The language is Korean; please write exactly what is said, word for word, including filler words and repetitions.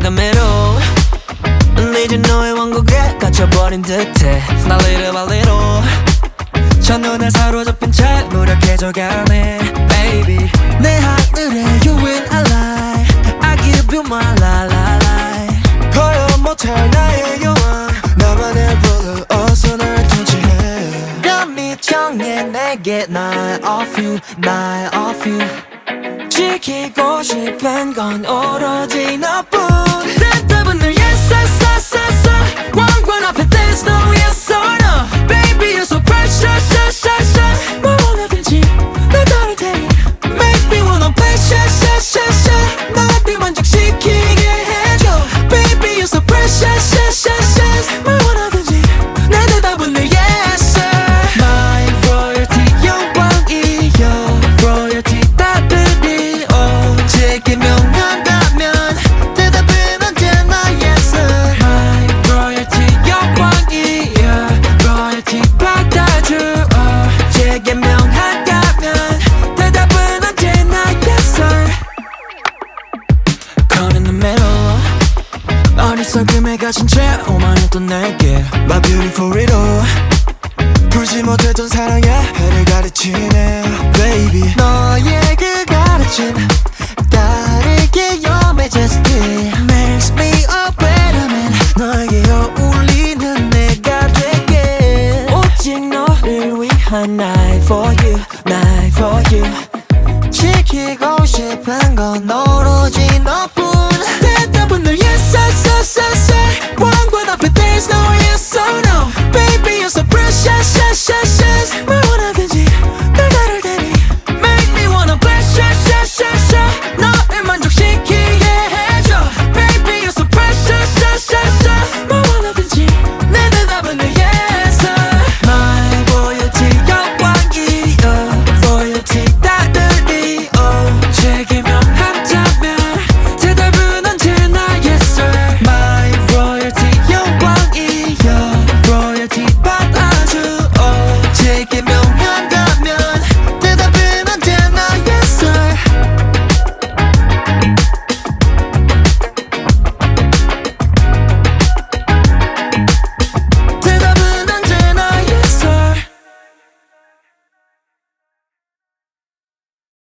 the middle. 이제 너의 왕국에 갇혀버린 듯해. 날 little by little 첫눈에 사로잡힌 채 노력해져가네 baby. 내 하늘에 you will ally. I give you my life life. 표현 못할 나의 여왕 나만의 brother 어서 날 통치해. 감히 정해 내게 나의 off you 나의 off you. 지키고 싶은 건 오로지 너뿐. 대답은 늘 yes yes yes yes. 왕관 앞에 there's no yes or no. Baby you're so precious precious precious. 뭘 원하든지 널 따를 테니 make me wanna play shit shit shit shit. 나한테 만족시키게 해줘. Baby you're so precious precious precious. 뭘 원하든지 내 대답은 늘 yes sir. My royalty 영광이여 royalty 따뜻히 오. 제게 명한다면 대답은 언제나 yes sir. My royalty 영광이여 royalty 받아줘 오. 제게 명한다면 대답은 언제나 yes sir. Caught in the middle 어리석음에 갇힌 채 오만했던 내게 My beautiful riddle 풀지 못했던 사랑의 해를 가르치네 baby. 너의 그 가르침